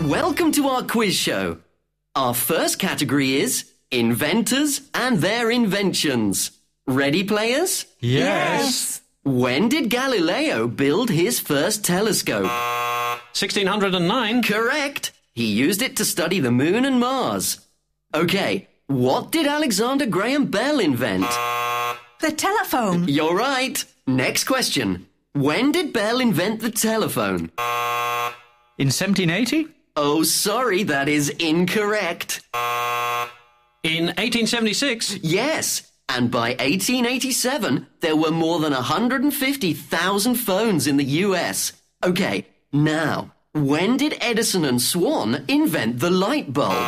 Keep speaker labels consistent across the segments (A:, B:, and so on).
A: Welcome to our quiz show. Our first category is inventors and their inventions. Ready, players?
B: Yes.
A: When did Galileo build his first telescope?
B: 1609.
A: Correct. He used it to study the moon and Mars. Okay, what did Alexander Graham Bell invent?
C: The telephone.
A: You're right. Next question. When did Bell invent the telephone?
B: In 1780?
A: Oh, sorry, that is incorrect.
B: In 1876?
A: Yes, and by 1887, there were more than 150,000 phones in the US. Okay, now, when did Edison and Swan invent the light bulb?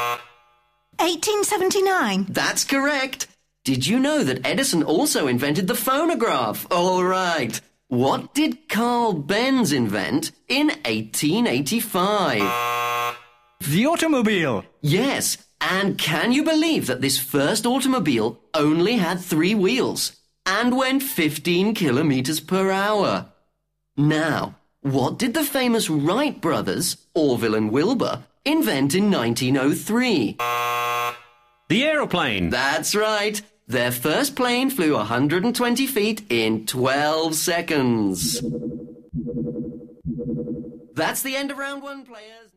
C: 1879.
A: That's correct. Did you know that Edison also invented the phonograph? All right. What did Carl Benz invent in 1885?
B: The automobile.
A: Yes, and can you believe that this first automobile only had 3 wheels and went 15 kilometers per hour? Now, what did the famous Wright brothers, Orville and Wilbur, invent in 1903?
B: The aeroplane.
A: That's right. Their first plane flew 120 feet in 12 seconds. That's the end of round 1, players.